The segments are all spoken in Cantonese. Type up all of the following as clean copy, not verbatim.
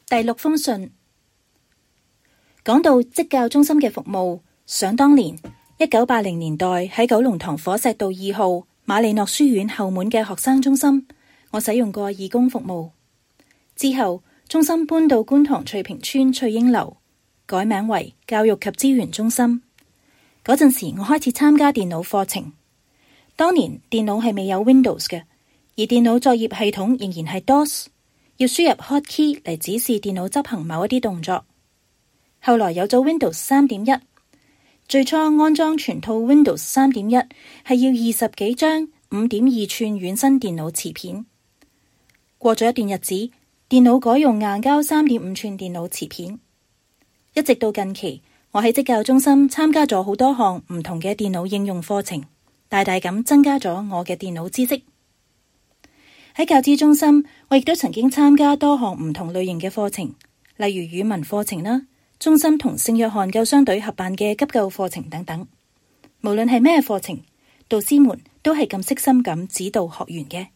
第6封信，講到職教中心嘅服務，想當年1980年代喺九龍塘火石道2號馬利諾書院後門嘅學生中心，我使用過義工服務。之後中心搬到觀塘翠屏村翠英樓，改名為教育及資源中心。嗰陣時我開始參加電腦課程。當年電腦係未有 Windows 嘅，而電腦作業系統仍然係 DOS， 要輸入 hotkey 嚟指示電腦執行某一啲動作。後來有咗 Windows 3.1， 最初安裝全套 Windows 3.1係要20幾張5.2寸軟身電腦磁片。過咗一段日子，電腦改用硬膠3.5寸電腦磁片。一直到近期，我喺職教中心參加咗好多項唔同嘅電腦應用課程，大大咁增加咗我嘅電腦知識。喺教資中心，我亦都曾經參加多項唔同類型嘅課程，例如語文課程啦，中心同聖約翰救傷隊合辦嘅急救課程等等。無論係咩課程，導師們都係咁悉心咁指導學員嘅。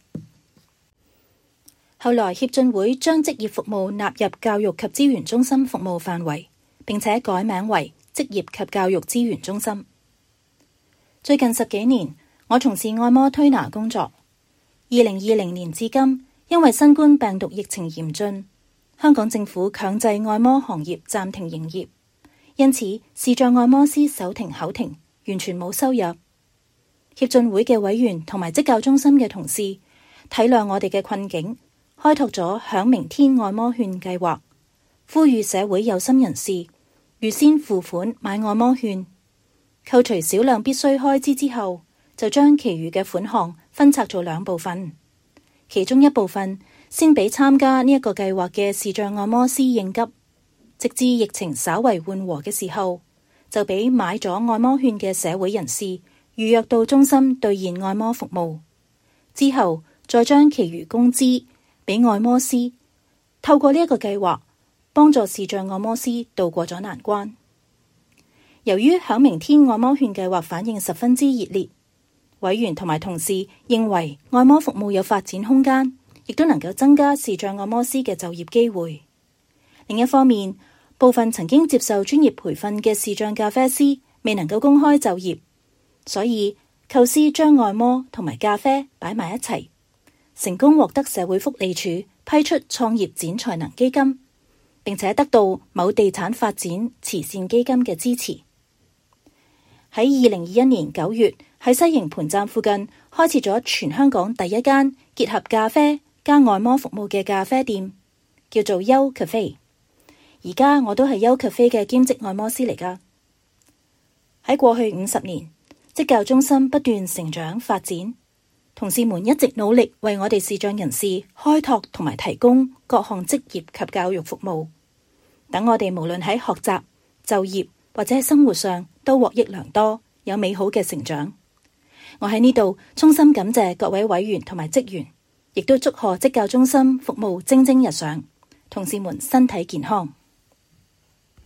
後來協進會將職業服務納入教育及資源中心服務範圍，並且改名為職業及教育資源中心。最近10幾年，我從事按摩推拿工作。2020年至今，因為新冠病毒疫情嚴峻，香港政府強制按摩行業暫停營業，因此視障按摩師手停口停，完全冇收入。協進會嘅委員同埋職教中心嘅同事體諒我哋嘅困境，開拓咗享明天按摩券計劃，呼籲社會有心人士預先付款買按摩券，扣除少量必須開支之後，就將其餘嘅款項分拆做2部分，其中一部分先俾參加呢一個計劃嘅視障按摩師應急，直至疫情稍為緩和嘅時候，就俾買咗按摩券嘅社會人士預約到中心兌現按摩服務，之後再將其餘工資俾按摩師，透過呢一個計劃幫助視障按摩師渡過咗難關。由於享明天按摩券計劃反應十分之熱烈，委員同埋同事認為按摩服務有發展空間，亦都能夠增加視障按摩師嘅就業機會。另一方面，部分曾經接受專業培訓嘅視障咖啡師未能夠公開就業，所以構思將按摩同埋咖啡擺埋一齊，成功獲得社會福利署批出創業展才能基金，並且得到某地產發展慈善基金嘅支持。喺2021年9月，喺西營盤站附近開設咗全香港第一間結合咖啡加按摩服務嘅咖啡店，叫做優咖啡。而家我都係優咖啡嘅兼職按摩師嚟㗎。喺過去50年，職教中心不斷成長發展，同事們一直努力為我哋視障人士開拓同埋提供各項職業及教育服務，等我哋無論喺學習、就業或者喺生活上都獲益良多，有美好嘅成長。我喺呢度衷心感謝各位委員同埋職員，亦都祝賀職教中心服務蒸蒸日上，同事們身體健康。